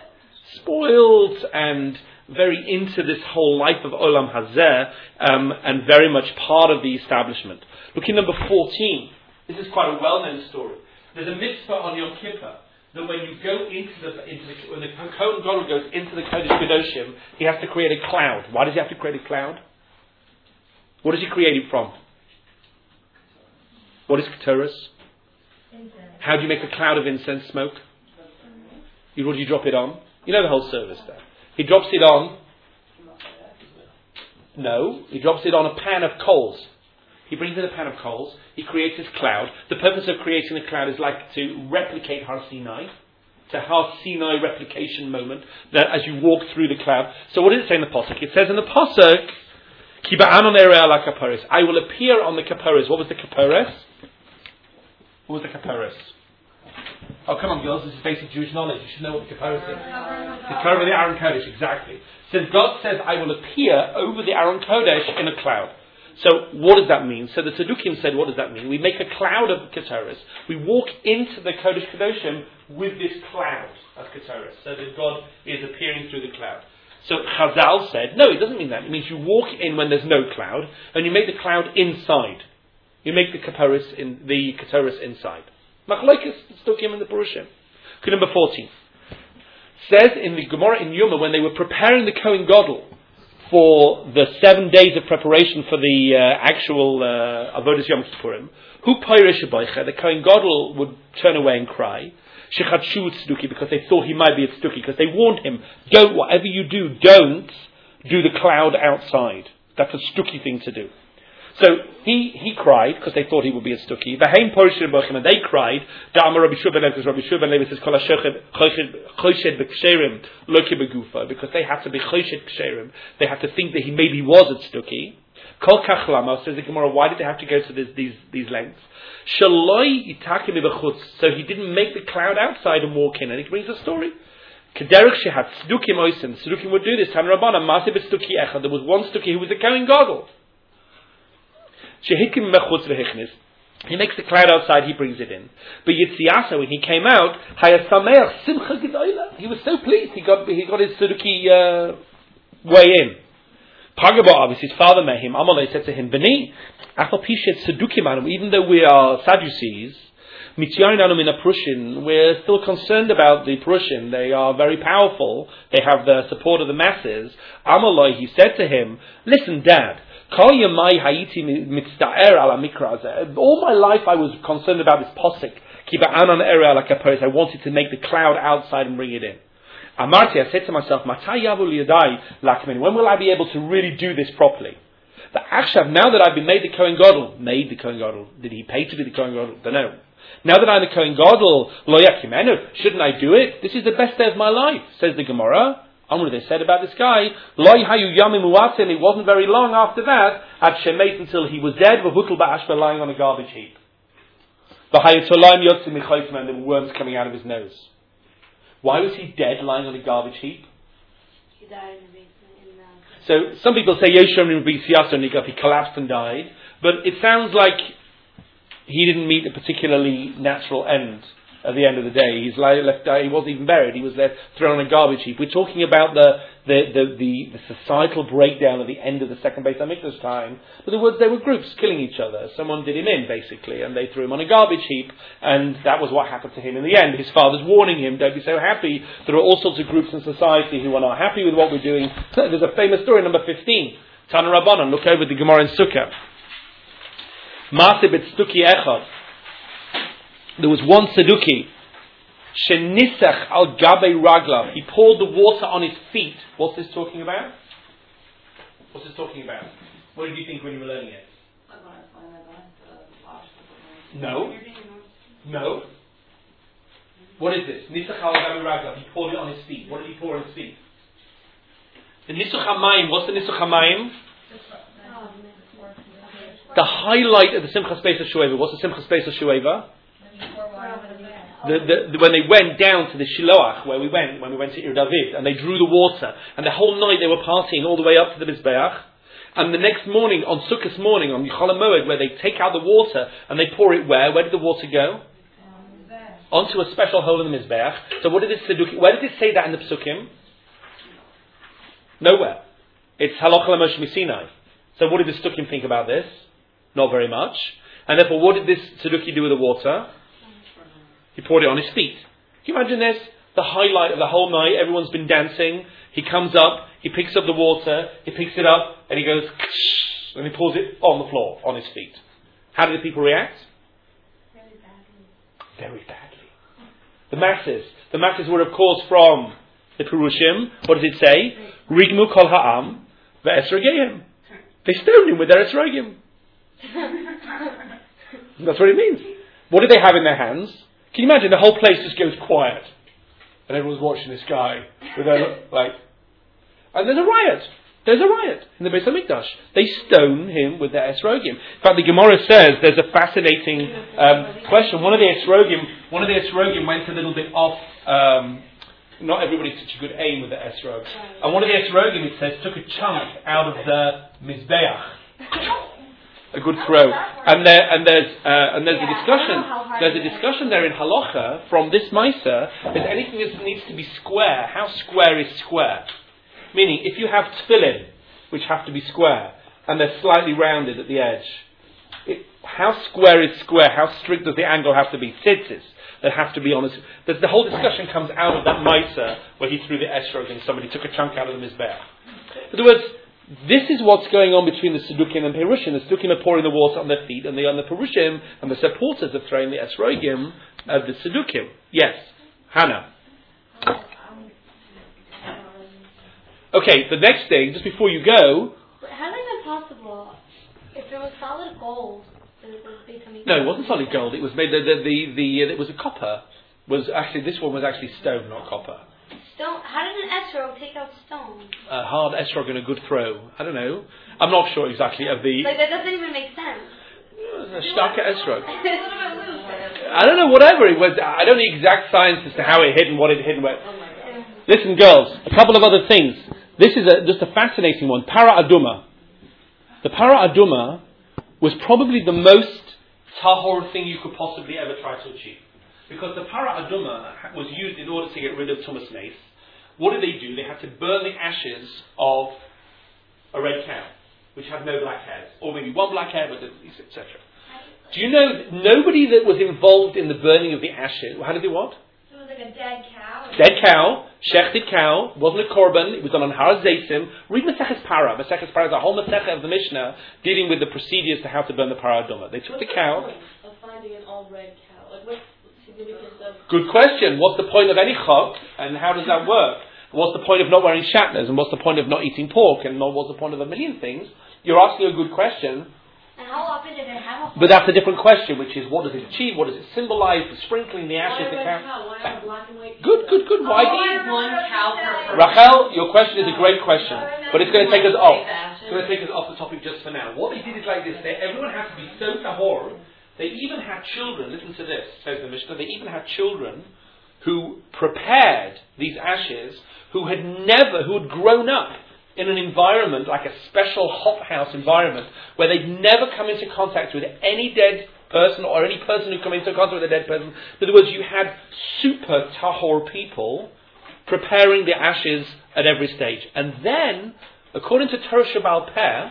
Spoiled and very into this whole life of Olam Hazeh, um, and very much part of the establishment. Look in number fourteen. This is quite a well-known story. There's a mitzvah on Yom Kippur that when you go into the, into the when the Kohen Gadol goes into the Kodesh Kedoshim, he has to create a cloud. Why does he have to create a cloud? What does he create it from? What is Keteris? How do you make a cloud of incense smoke? You, what do you drop it on? You know the whole service there. He drops it on. No, he drops it on a pan of coals. He brings in a pan of coals. He creates this cloud. The purpose of creating the cloud is like to replicate Har Sinai. It's a Har Sinai replication moment that as you walk through the cloud. So what does it say in the Pasuk? It says in the Pasuk, Ki ba'anon erei ala kaparis. I will appear on the kaparis. What was the kaparis? What was the kaparis? Oh, come on, girls, this is basic Jewish knowledge. You should know what the Kapara is. The cover of the Aron Kodesh, exactly. Since God says, I will appear over the Aron Kodesh in a cloud. So, what does that mean? So the Tzaddukim said, what does that mean? We make a cloud of Keteris. We walk into the Kodesh Kedoshim with this cloud of Keteris. So that God is appearing through the cloud. So Chazal said, no, it doesn't mean that. It means you walk in when there's no cloud, and you make the cloud inside. You make the Keteris in the Keteris inside. Machlokes Tzaddukim in the Purushim. Number fourteen. Says in the Gemara in Yuma, when they were preparing the Kohen Gadol for the seven days of preparation for the uh, actual uh, Avodas Yom Kippurim, who Peiresh Abaycha, the Kohen Gadol would turn away and cry, Shechatshu Tzduki, because they thought he might be a Tzduki, because they warned him, don't, whatever you do, don't do the cloud outside. That's a Tzduki thing to do. So he, he cried because they thought he would be a Stuki. V'heim porishim b'ochem, and they cried. Da'amar Rabbi Shua ben Levi, because Rabbi Shua ben Levi says kol ha'choshed b'ksherim loki b'gufa, because they had to be choshed b'ksherim. They had to think that he maybe was a Stuki. Kol kach lama, says the Gemara, why did they have to go to this, these these lengths? Shaloi itakim b'chutz, so he didn't make the cloud outside and walk in. And he brings a story. Kederach shehat Stukim oisim, Stukim would do this. Tan Rabbanan maseh b'Stuki echad. There was one Stuki who was a Kohen Gadol. He makes the cloud outside, he brings it in. But Yitziasa, when he came out, he was so pleased, he got he got his Tzadduki uh, way in. Pagaba, his father met him, Amalei said to him, Beni, even though we are Sadducees, we're still concerned about the Prussian. They are very powerful, they have the support of the masses. Amalei, he said to him, listen, Dad, all my life I was concerned about this posik. I wanted to make the cloud outside and bring it in. Amarti, I said to myself, when will I be able to really do this properly? The Akshav, now that I've been made the Kohen Gadol, made the Kohen Gadol, did he pay to be the Kohen Gadol? Don't know. Now that I'm the Kohen Gadol, lo yakimenu, shouldn't I do it? This is the best day of my life, says the Gemara. Amr, they said about this guy, Loi hayu yamim uasim, it wasn't very long after that, at Shemait until he was dead, v'hutul ba'ashba, lying on a garbage heap. V'hayu tolayim yotzim michaytim, and there were worms coming out of his nose. Why was he dead, lying on a garbage heap?
He died in the basement. In the...
So, some people say, Yeshom Rabbi Siyasa Nigaf, he collapsed and died, but it sounds like he didn't meet a particularly natural end. At the end of the day, he's left. He wasn't even buried. He was left thrown on a garbage heap. We're talking about the the, the, the, the societal breakdown at the end of the second Beit HaMikdash time. But there were there were groups killing each other. Someone did him in basically, and they threw him on a garbage heap. And that was what happened to him in the end. His father's warning him, "Don't be so happy." There are all sorts of groups in society who are not happy with what we're doing. There's a famous story, number fifteen. Tana Rabbanan. Look over the Gemara in Sukkah. Maaseh b'Tzduki echad. There was one Tzadduki, Shenisach al Gabe Raglav. He poured the water on his feet. What's this talking about? What's this talking about? What did you think when you were learning it? No. No. What is this? Nisach al Gabe Raglav. He poured it on his feet. What did he pour on his feet? The Nisuch HaMayim. What's the Nisuch HaMayim? The highlight of the Simchas Beis HaShueva. What's the Simchas Beis HaShueva? The, the, the, when they went down to the Shiloach, where we went, when we went to Ir David, and they drew the water, and the whole night they were partying all the way up to the Mizbeach, and the next morning, on Sukkot morning, on Chol HaMoed, where they take out the water, and they pour it where? Where did the water go? Onto a special hole in the Mizbeach. So what did it say? Where did it say that in the Pesukim? Nowhere. It's Halach Lamosh Misinai. So what did the Pesukim think about this? Not very much. And therefore, what did this Tzadduki do with the water? He poured it on his feet. Can you imagine this? The highlight of the whole night, everyone's been dancing. He comes up, he picks up the water, he picks it up, and he goes, and he pours it on the floor, on his feet. How did the people react?
Very badly.
Very badly. The masses. The masses were, of course, from the Purushim. What does it say? Rigmu kol ha'am ve'esrogehim. They stoned him with their esrogim. That's what it means. What did they have in their hands? Can you imagine the whole place just goes quiet and everyone's watching this guy with their, like, and there's a riot. There's a riot in the Beis HaMikdash. They stone him with their esrogim. In fact, the Gemara says there's a fascinating um, question. One of the esrogim, one of the esrogim went a little bit off. Um, not everybody's such a good aim with the esrog. And one of the esrogim, it says, took a chunk out of the mizbeach. A good throw. And there, and there's, uh, and there's a discussion. There's a discussion there in halacha from this Maisa. Is anything that needs to be square? How square is square? Meaning, if you have tefillin, which have to be square, and they're slightly rounded at the edge, it, how square is square? How strict does the angle have to be? Tzitzis that have to be on. The, the whole discussion comes out of that Maisa where he threw the esrog and somebody took a chunk out of the mizbeach. In other words, this is what's going on between the Sedukim and Perushim. The Sedukim are pouring the water on their feet, and the, and the Perushim and the supporters are throwing the esrogim of the Sedukim. Yes, Hannah. Okay, the next thing, just before you go...
How is it possible if it was solid gold?
No, it wasn't solid gold. It was made... The, the, the, the, it was a copper. Was actually This one was actually stone, not copper.
Stone? How did an esrog take out stone?
A hard esrog and a good throw. I don't know. I'm not sure exactly of the...
Like, that doesn't even make sense.
A starker esrog. I don't know, whatever it was. I don't know the exact science as to how it hit and what it hit and where... Listen, girls, a couple of other things. This is a, just a fascinating one. Para Aduma. The Para Aduma was probably the most tahor thing you could possibly ever try to achieve. Because the Para Aduma was used in order to get rid of Tumas Mace. What did they do? They had to burn the ashes of a red cow, which had no black hairs. Or maybe one black hair, but et cetera. Do you know that nobody that was involved in the burning of the ashes, how did they what?
It was like a dead cow.
Dead cow, shechted cow, wasn't a korban, it was done on Har Zeisim. Read Maseches Para. Maseches Para is a whole Masechah of the Mishnah dealing with the procedures to how to burn the Para Aduma. They took
what's
the cow.
What's the point of finding an all red cow? Like, what's the significance of...
Good question. What's the point of any chok, and how does that work? What's the point of not wearing shatnez, and what's the point of not eating pork, and what's the point of a million things? You're asking a good question.
And how often did it have a...
But that's a different question, which is what does it achieve? What does it symbolize? The sprinkling, the ashes, the cow. Good, good, good. Why?
One cow per person.
Rachel, your question is a great question, but it's going to take us off. It's going to take us off the topic just for now. What they did is like this: they, everyone has to be so tahor. They even had children. Listen to this, says the Mishnah. They even had children who prepared these ashes, who had never, who had grown up in an environment like a special hothouse environment where they'd never come into contact with any dead person or any person who come into contact with a dead person. In other words, you had super tahor people preparing the ashes at every stage. And then, according to Torah Shabbal Peh,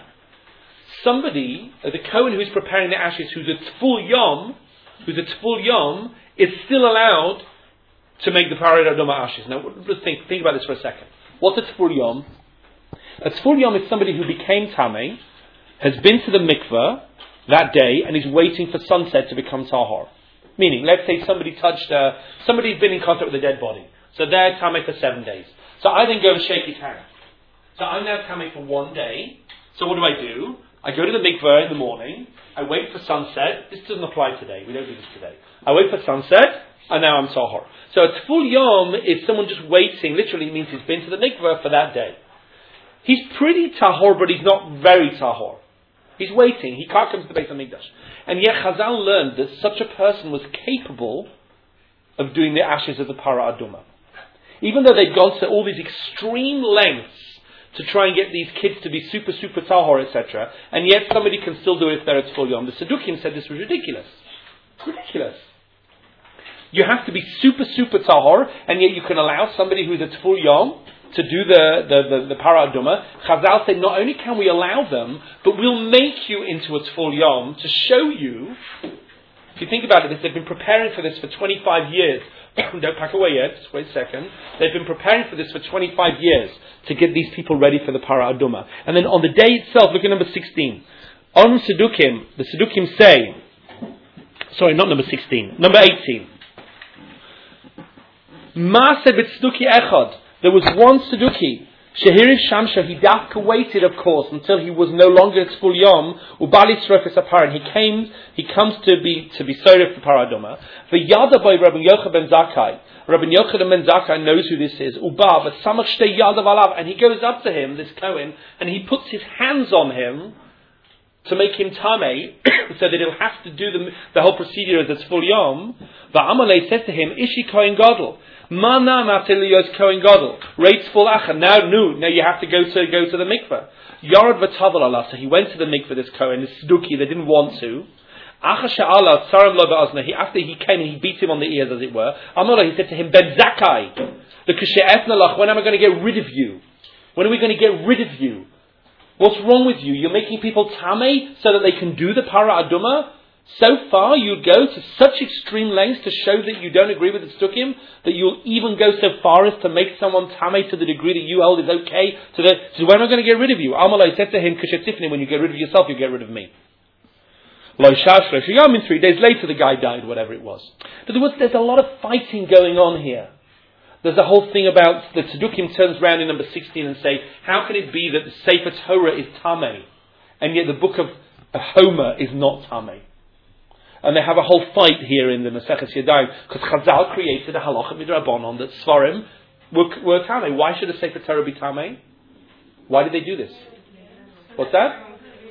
somebody, uh, the Kohen who's preparing the ashes, who's a Tful Yom, who's a Tful Yom, is still allowed to make the Parei Aduma ashes. Now, let's think, think about this for a second. What's a Tful Yom? A Tful Yom is somebody who became Tameh, has been to the mikveh that day, and is waiting for sunset to become Tahor. Meaning, let's say somebody touched, uh, somebody's been in contact with a dead body. So they're Tameh for seven days. So I then go and shake his hand. So I'm now Tameh for one day. So what do I do? I go to the mikveh in the morning, I wait for sunset. This doesn't apply today, we don't do this today. I wait for sunset, and now I'm Tahor. So a Tful Yom is someone just waiting, literally means he's been to the mikveh for that day. He's pretty tahor, but he's not very tahor. He's waiting. He can't come to the Beis HaMikdash. And yet Chazal learned that such a person was capable of doing the ashes of the Para Aduma. Even though they'd gone to all these extreme lengths to try and get these kids to be super, super tahor, et cetera, and yet somebody can still do it if they're at Tful Yom. The Sedukim said this was ridiculous. Ridiculous. You have to be super, super tahor, and yet you can allow somebody who's at Tful Yom to do the, the, the, the Para Aduma. Chazal said, not only can we allow them, but we'll make you into a Tful Yom to show you. If you think about it, they've been preparing for this for twenty-five years. Don't pack away yet, just wait a second. They've been preparing for this for twenty-five years to get these people ready for the Para Aduma. And then on the day itself, look at number sixteen. On Sedukim, the Sedukim say, sorry, not number sixteen, number eighteen. Maaseh b'tzduki echad. There was one Seduki Shehiriv Shamsha, he dafka waited, of course, until he was no longer Tzful Yom, Ubali Srofis Apar, and he came, he comes to be, to be Soref the Paradoma. The Yada by Rabbi Yochanan ben Zakkai. Rabbi Yochanan ben Zakkai knows who this is. Uba, but Samach Shtei Yadav Alav, and he goes up to him, this Kohen, and he puts his hands on him to make him Tameh, so that he'll have to do the, the whole procedure as it's full Yom. The Amalei says to him, Ishi Kohen Gadol. Mana Matiliyos Kohen Gadol. Rates full acha. Now, no, now you have to go to go to the mikveh. Yarad v'tavel Allah. So he went to the mikveh, this Kohen, this Sduki, they didn't want to. Acha sha'ala, tsaram lo ba'azna. He, after he came, he beat him on the ears, as it were. Amalei, he said to him, Ben Zakkai, the Kishe'etna lach, when am I going to get rid of you? When are we going to get rid of you? What's wrong with you? You're making people tamei so that they can do the para aduma? So far, you'd go to such extreme lengths to show that you don't agree with the Stukkim, that you'll even go so far as to make someone tamei to the degree that you hold is okay. To the, so when am I going to get rid of you? Amalai said to him, Kushetifni, when you get rid of yourself, you get rid of me. Three days later, the guy died, whatever it was. But there was, there's a lot of fighting going on here. There's a whole thing about the Tzdukim turns around in number sixteen and say, how can it be that the Sefer Torah is Tameh, and yet the book of Homer is not Tameh? And they have a whole fight here in the Maseches Yadayim, because Chazal created a halacha midrabanon that Svarim were, were Tameh. Why should a Sefer Torah be Tameh? Why did they do this? What's that?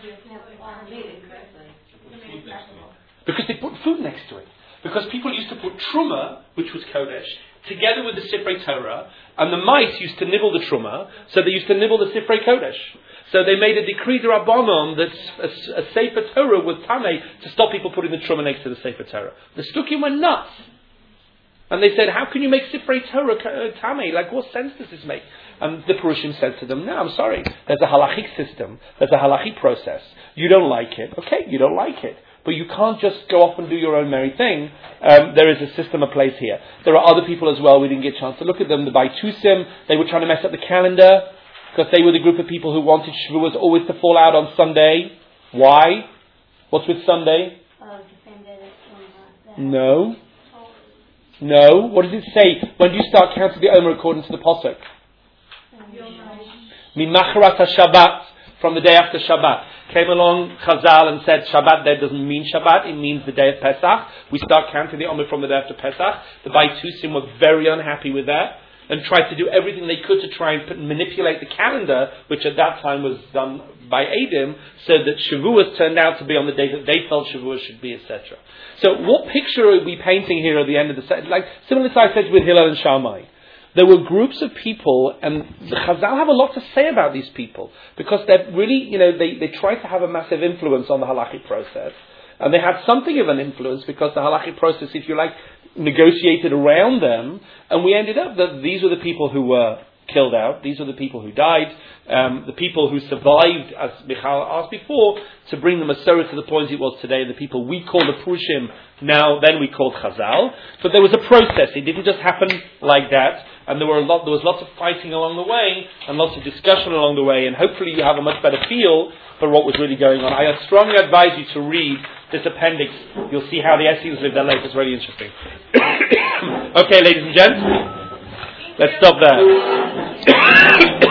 Because they put food next to it. Because people used to put Truma, which was Kodesh, together with the Sifrei Torah, and the mice used to nibble the Truma, so they used to nibble the Sifrei Kodesh. So they made a decree to Rabbanon that a, a Sefer Torah was Tameh to stop people putting the Truma next to the Sefer Torah. The Stukim went nuts. And they said, how can you make Sifrei Torah Tameh? Like, what sense does this make? And the Purushim said to them, no, I'm sorry. There's a halachic system. There's a halachic process. You don't like it. Okay, you don't like it. But you can't just go off and do your own merry thing. Um, there is a system of place here. There are other people as well. We didn't get a chance to look at them. The Baitusim, they were trying to mess up the calendar because they were the group of people who wanted Shavuos always to fall out on Sunday. Why? What's with Sunday?
Oh, it's the same day that's
No. No. What does it say? When do you start counting the Omer according to the Pasuk? Mimacharat HaShabbat, from the day after Shabbat. Came along Chazal and said Shabbat there doesn't mean Shabbat, it means the day of Pesach. We start counting the Omer from the day after Pesach. The Baitusim were very unhappy with that and tried to do everything they could to try and put, manipulate the calendar, which at that time was done by Adim, so that Shavuos turned out to be on the day that they felt Shavuos should be, et cetera. So what picture are we painting here at the end of the set? Like similar to I said with Hillel and Shammai. There were groups of people, and the Chazal have a lot to say about these people, because they're really, you know, they, they tried to have a massive influence on the halachic process, and they had something of an influence because the halachic process, if you like, negotiated around them, and we ended up that these were the people who were killed out, these are the people who died, um, the people who survived, as Michal asked before, to bring the Masorah to the point it was today, the people we call the Purushim, now then we called Chazal. But there was a process, it didn't just happen like that, and there were a lot, there was lots of fighting along the way, and lots of discussion along the way, and hopefully you have a much better feel for what was really going on. I strongly advise you to read this appendix. You'll see how the Essenes lived their life. It's really interesting. Okay, ladies and gents, let's stop there.